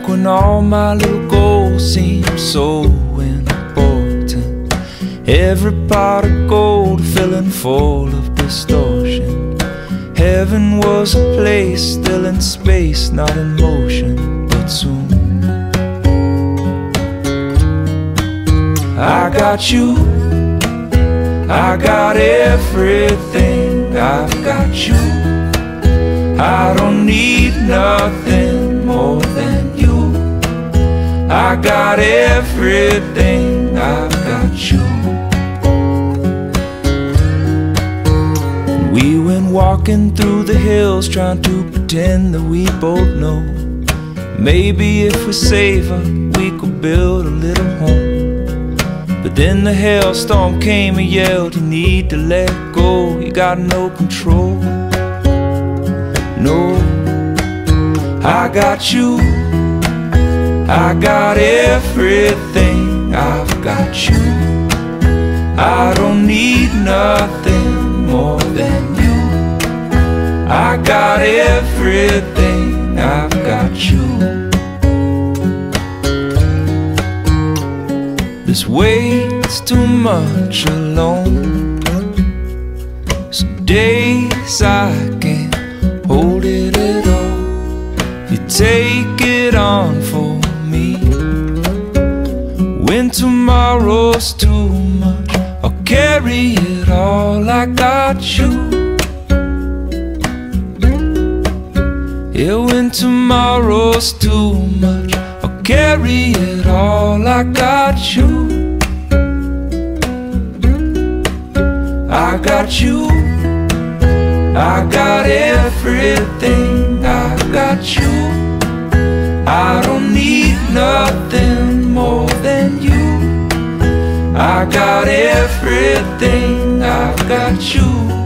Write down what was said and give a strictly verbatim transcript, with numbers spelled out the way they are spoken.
back when all my little goals seemed so important. Every pot of gold filling full of distortion. Heaven was a place still in space, not in motion, but soon. I got you, I got everything, I've got you. I don't need nothing more than you. I got everything, I've got you. We went walking through the hills, trying to pretend that we both know. Maybe if we save her, we could build a little home. But then the hailstorm came and yelled, you need to let go, you got no control. No, I got you, I got everything, I've got you. I don't need nothing more than you. I got everything, I've got you. This weight's too much alone. Some days I can't hold it at all. You take it on for me. When tomorrow's too much, I'll carry it all. I got you. Yeah, when tomorrow's too much, I'll carry it all. I got you. I got you. I got everything, I got you. I don't need nothing more than you. I got everything, I've got you.